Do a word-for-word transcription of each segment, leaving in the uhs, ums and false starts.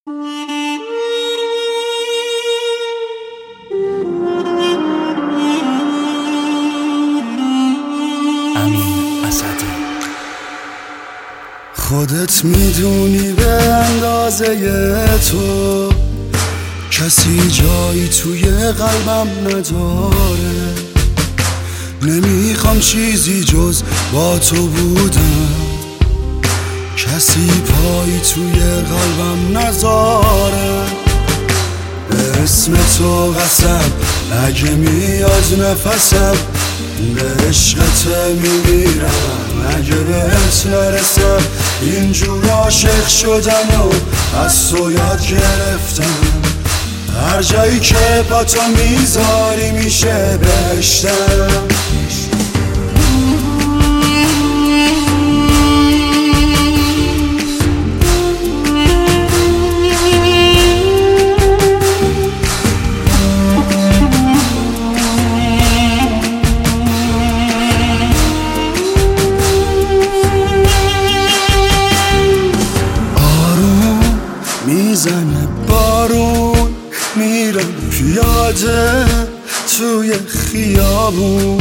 خودت میدونی به اندازه تو کسی جایی توی قلبم نداره. نمیخوام چیزی جز با تو بودم، کسی پایی توی قلبم نذاره. به اسم تو قسم اگه میاد نفسم، به عشقت میمیرم اگه بهت نرسم. اینجور عاشق شدن و از تو یاد گرفتم، هر جایی که با تو میذاری میشه بهشتم. میزنه بارون، میرم پیاده توی خیابون،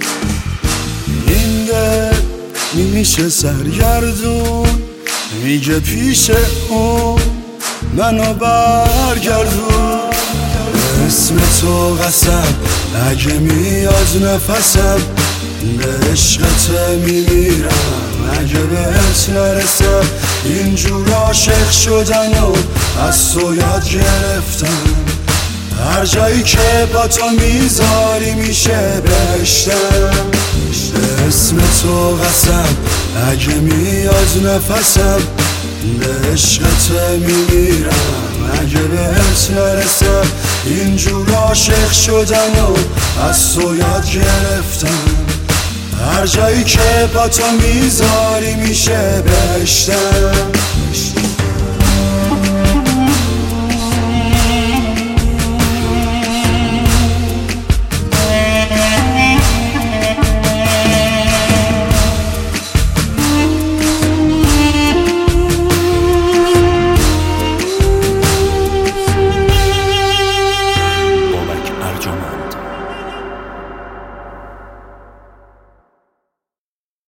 این دل میشه سرگردون، میگه پیش اون منو برگردون. اسم تو قسم اگه میاد نفسم، به عشقت میمیرم اگه بهت نرسم. اینجور عاشق شدن و از تو یاد گرفتم، هر جایی که با تو میذاری میشه بهشتم. به اسم تو قسم اگه میاد نفسم، به عشقت میمیرم اگه بهت نرسم. اینجور عاشق شدن و از تو یاد گرفتم، هر جایی که با تو میذاری میشه بهشتم.